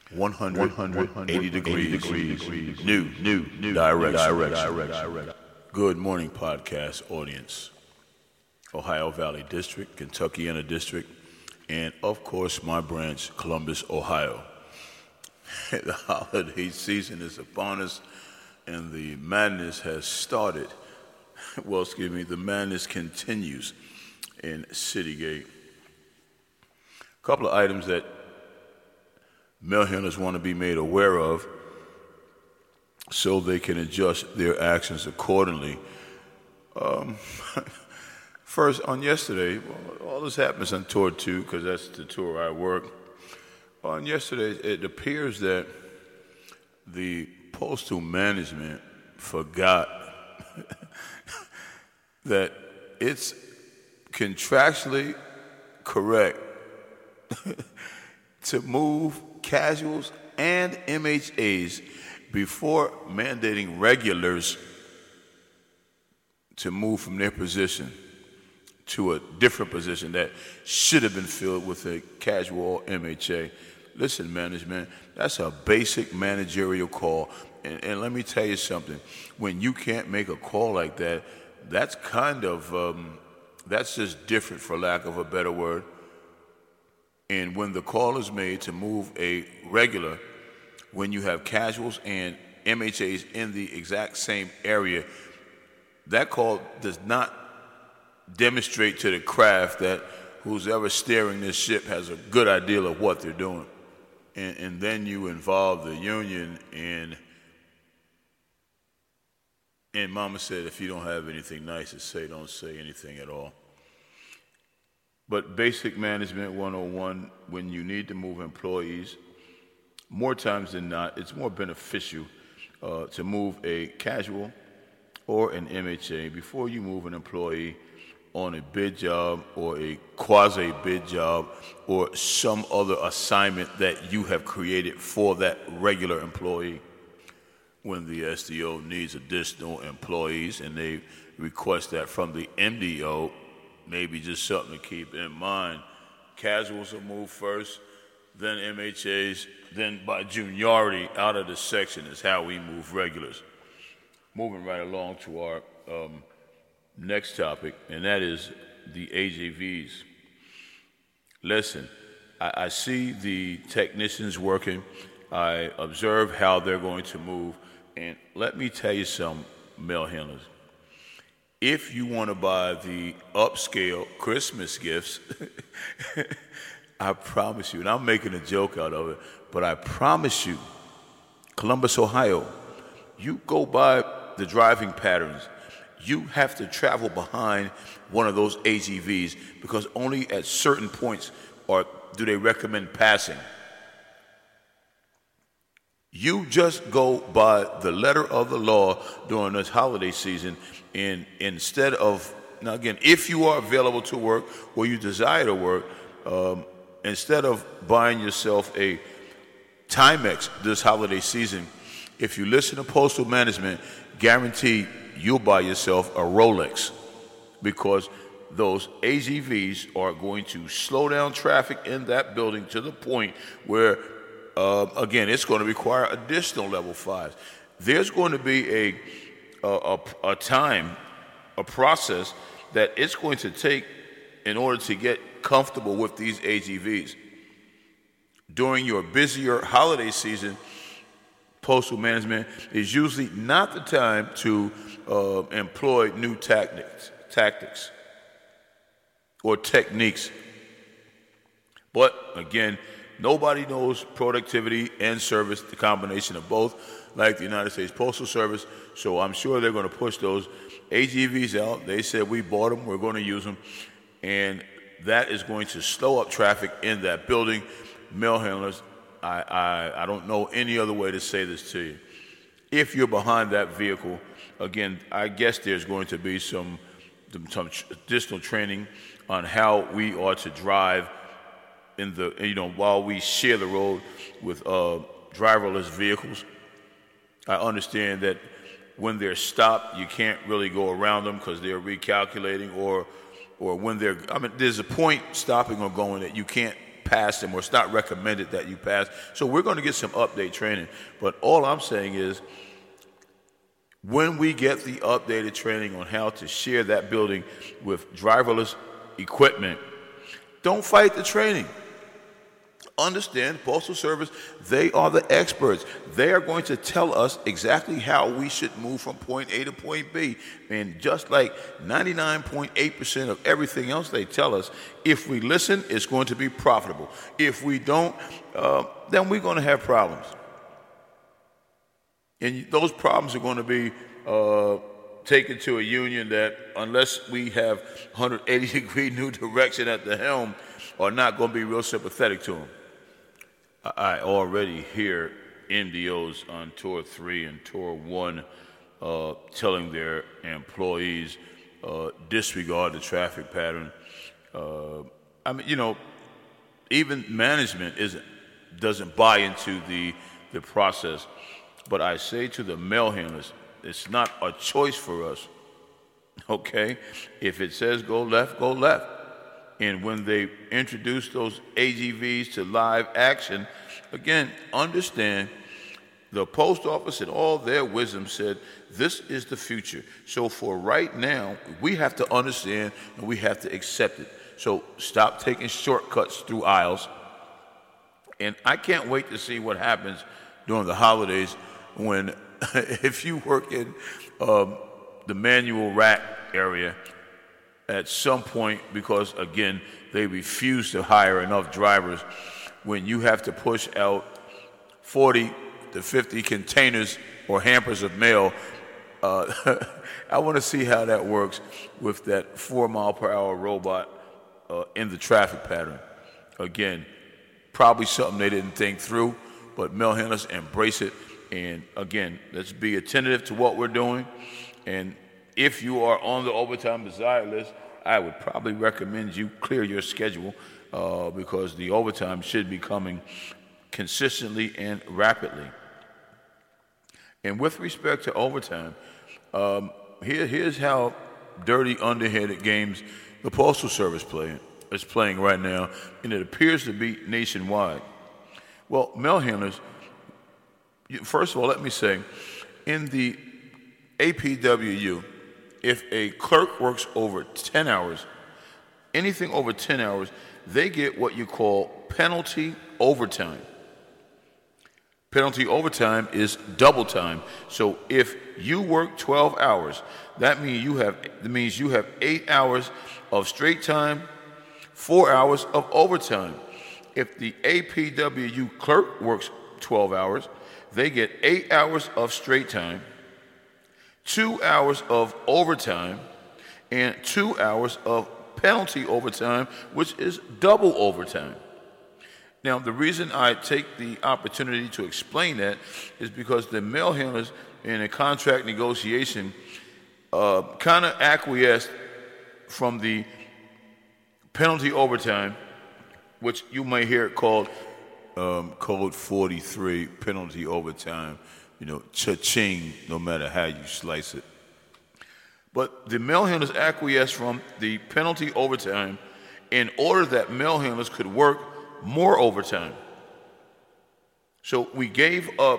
180 degrees. New direction. Good morning, podcast audience. Ohio Valley District, Kentuckiana District, and of course my branch, Columbus, Ohio. The holiday season is upon us and the madness has started. The madness continues in Citygate. A couple of items that mail handlers want to be made aware of so they can adjust their actions accordingly. First, on yesterday, all this happens on tour 2 because that's the tour I work. On yesterday, it appears that the postal management forgot that it's contractually correct to move casuals and MHAs before mandating regulars to move from their position to a different position that should have been filled with a casual or MHA. Listen, management, that's a basic managerial call. And let me tell you something. When you can't make a call like that, that's kind of, that's just different, for lack of a better word. And when the call is made to move a regular, when you have casuals and MHAs in the exact same area, that call does not demonstrate to the craft that who's ever steering this ship has a good idea of what they're doing. And then you involve the union and Mama said if you don't have anything nice to say, don't say anything at all. But basic management 101, when you need to move employees, more times than not, it's more beneficial to move a casual or an MHA before you move an employee on a bid job or a quasi-bid job or some other assignment that you have created for that regular employee. When the SDO needs additional employees and they request that from the MDO, maybe just something to keep in mind. Casuals will move first, then MHAs, then by juniority out of the section is how we move regulars. Moving right along to our next topic, and that is the AGVs. Listen, I see the technicians working. I observe how they're going to move, and let me tell you some mail handlers. If you want to buy the upscale Christmas gifts, I promise you, and I'm making a joke out of it, but I promise you, Columbus, Ohio, you go by the driving patterns, you have to travel behind one of those AGVs because only at certain points do they recommend passing. You just go by the letter of the law during this holiday season, and instead of, now again, if you are available to work or you desire to work, instead of buying yourself a Timex this holiday season, if you listen to postal management, guarantee you'll buy yourself a Rolex because those AGVs are going to slow down traffic in that building to the point where again, it's going to require additional level 5s. There's going to be a time, a process that it's going to take in order to get comfortable with these AGVs. During your busier holiday season, postal management is usually not the time to employ new tactics or techniques. But again, nobody knows productivity and service, the combination of both, like the United States Postal Service. So I'm sure they're going to push those AGVs out. They said we bought them, we're going to use them. And that is going to slow up traffic in that building. Mail handlers, I don't know any other way to say this to you. If you're behind that vehicle, again, I guess there's going to be some additional training on how we are to drive while we share the road with driverless vehicles. I understand that when they're stopped, you can't really go around them because they're recalculating, or when there's a point stopping or going that you can't pass them, or it's not recommended that you pass. So we're going to get some update training. But all I'm saying is, when we get the updated training on how to share that building with driverless equipment, don't fight the training. Understand, Postal Service, they are the experts. They are going to tell us exactly how we should move from point A to point B. And just like 99.8% of everything else they tell us, if we listen, it's going to be profitable. If we don't, then we're going to have problems. And those problems are going to be taken to a union that, unless we have 180-degree new direction at the helm, are not going to be real sympathetic to them. I already hear MDOs on Tour 3 and Tour 1 telling their employees disregard the traffic pattern. Even management doesn't buy into the process. But I say to the mail handlers, it's not a choice for us, okay? If it says go left, go left. And when they introduce those AGVs to live action, again, understand the post office in all their wisdom said this is the future. So for right now, we have to understand and we have to accept it. So stop taking shortcuts through aisles. And I can't wait to see what happens during the holidays when, if you work in the manual rack area, at some point, because again, they refuse to hire enough drivers, when you have to push out 40 to 50 containers or hampers of mail, I want to see how that works with that 4-mile-per-hour robot in the traffic pattern. Again, probably something they didn't think through, but mail handlers embrace it. And again, let's be attentive to what we're doing. And if you are on the overtime desire list, I would probably recommend you clear your schedule because the overtime should be coming consistently and rapidly. And with respect to overtime, here's how dirty, underhanded games the Postal Service is playing right now, and it appears to be nationwide. Well, mail handlers, first of all, let me say, in the APWU, if a clerk works over 10 hours, anything over 10 hours, they get what you call penalty overtime. Penalty overtime is double time. So if you work 12 hours, that means you have 8 hours of straight time, 4 hours of overtime. If the APWU clerk works 12 hours, they get 8 hours of straight time, 2 hours of overtime, and 2 hours of penalty overtime, which is double overtime. Now, the reason I take the opportunity to explain that is because the mail handlers in a contract negotiation kind of acquiesced from the penalty overtime, which you may hear it called Code 43, penalty overtime, cha-ching, no matter how you slice it. But the mail handlers acquiesced from the penalty overtime in order that mail handlers could work more overtime. So we gave up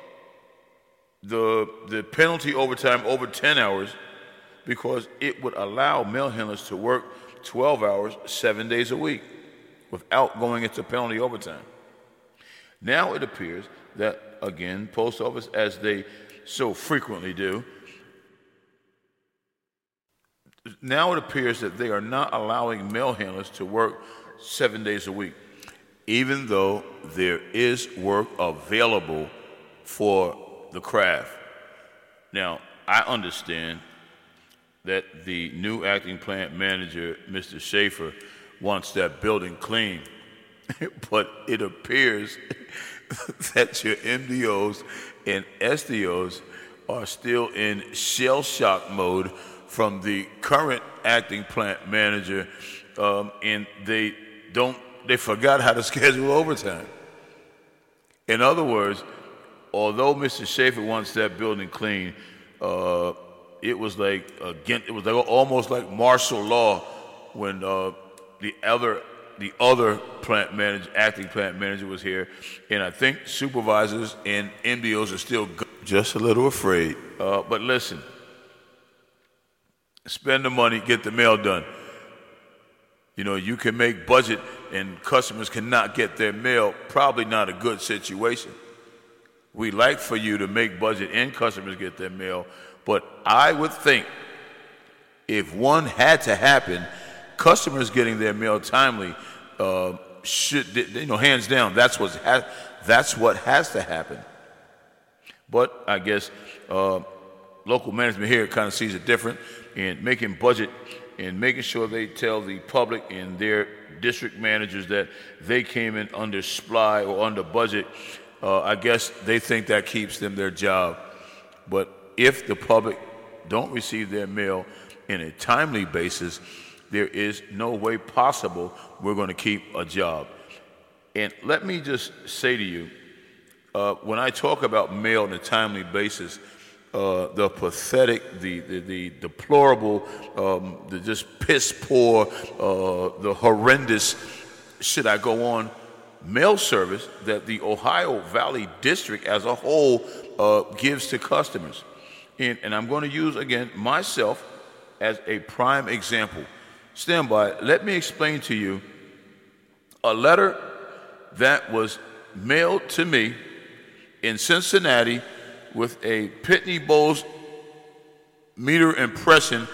the penalty overtime over 10 hours because it would allow mail handlers to work 12 hours, 7 days a week without going into penalty overtime. Now it appears that, again, Post Office, as they so frequently do, now it appears that they are not allowing mail handlers to work 7 days a week, even though there is work available for the craft. Now, I understand that the new acting plant manager, Mr. Schaefer, wants that building clean, but it appears that your MDOs and SDOs are still in shell shock mode from the current acting plant manager, and they forgot how to schedule overtime. In other words, although Mr. Schaefer wants that building clean, it was almost like martial law when the other the other plant manager, acting plant manager was here, and I think supervisors and MDOs are still just a little afraid. But listen, spend the money, get the mail done. You know, you can make budget and customers cannot get their mail. Probably not a good situation. We like for you to make budget and customers get their mail, but I would think if one had to happen, customers getting their mail timely should, hands down, that's what has to happen. But I guess local management here kind of sees it different in making budget and making sure they tell the public and their district managers that they came in under supply or under budget. I guess they think that keeps them their job. But if the public don't receive their mail in a timely basis, there is no way possible we're going to keep a job. And let me just say to you, when I talk about mail on a timely basis, the pathetic, the deplorable, the just piss poor, the horrendous, should I go on, mail service that the Ohio Valley District as a whole gives to customers. And I'm going to use, again, myself as a prime example. Stand by. Let me explain to you a letter that was mailed to me in Cincinnati with a Pitney Bowes meter impression,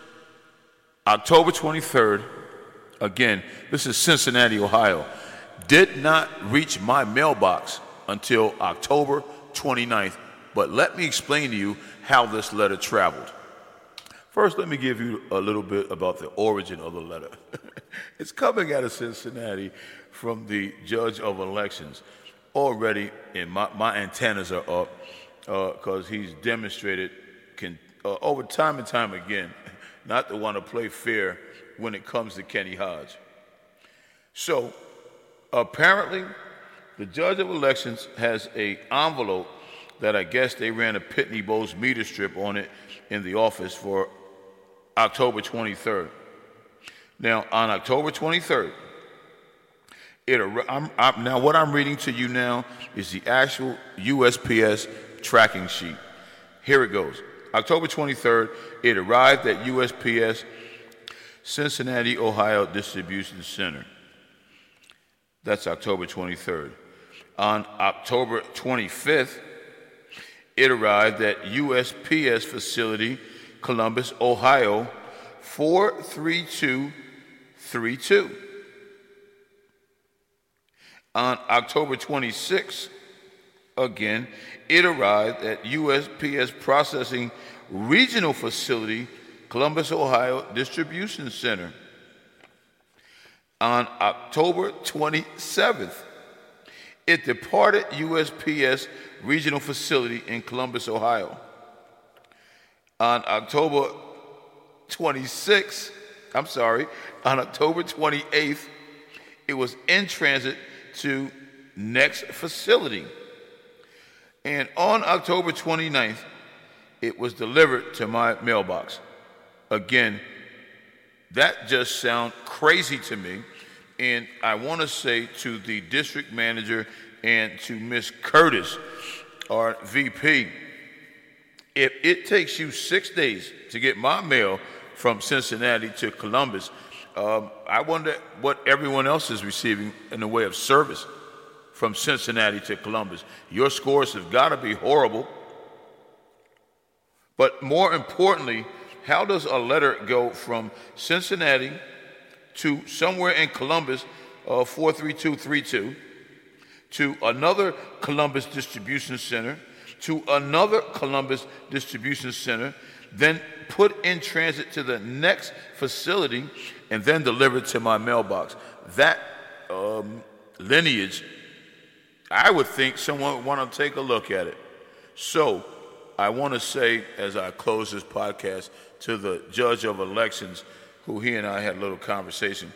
October 23rd. Again, this is Cincinnati, Ohio. Did not reach my mailbox until October 29th. But let me explain to you how this letter traveled. First, let me give you a little bit about the origin of the letter. It's coming out of Cincinnati from the judge of elections. Already, and my antennas are up because he's demonstrated over time and time again not to want to play fair when it comes to Kenny Hodge. So, apparently, the judge of elections has an envelope that I guess they ran a Pitney Bowes meter strip on it in the office for October 23rd. Now, on October 23rd, now what I'm reading to you now is the actual USPS tracking sheet. Here it goes. October 23rd, it arrived at USPS Cincinnati, Ohio Distribution Center. That's October 23rd. On October 25th, it arrived at USPS facility, Columbus, Ohio, 43232. On October 26th, again, it arrived at USPS Processing Regional Facility, Columbus, Ohio Distribution Center. On October 27th, it departed USPS Regional Facility in Columbus, Ohio. On October 28th, it was in transit to next facility. And on October 29th, it was delivered to my mailbox. Again, that just sounds crazy to me. And I want to say to the district manager and to Miss Curtis, our VP, if it takes you 6 days to get my mail from Cincinnati to Columbus, I wonder what everyone else is receiving in the way of service from Cincinnati to Columbus. Your scores have got to be horrible. But more importantly, how does a letter go from Cincinnati to somewhere in Columbus, 43232, to another Columbus distribution center, to another Columbus distribution center, then put in transit to the next facility, and then delivered to my mailbox? That lineage, I would think someone would want to take a look at it. So I want to say, as I close this podcast, to the judge of elections, who he and I had a little conversation,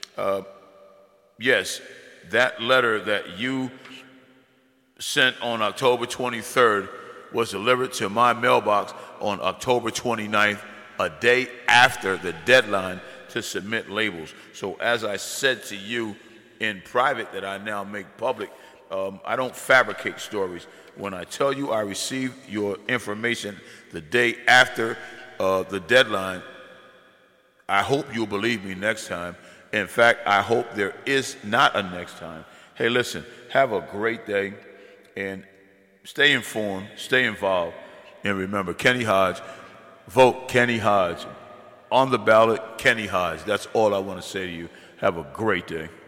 yes, that letter that you sent on October 23rd was delivered to my mailbox on October 29th, a day after the deadline to submit labels. So as I said to you in private that I now make public, I don't fabricate stories. When I tell you I received your information the day after the deadline, I hope you'll believe me next time. In fact, I hope there is not a next time. Hey, listen, have a great day, and stay informed, stay involved, and remember, Kenny Hodge, vote Kenny Hodge. On the ballot, Kenny Hodge. That's all I want to say to you. Have a great day.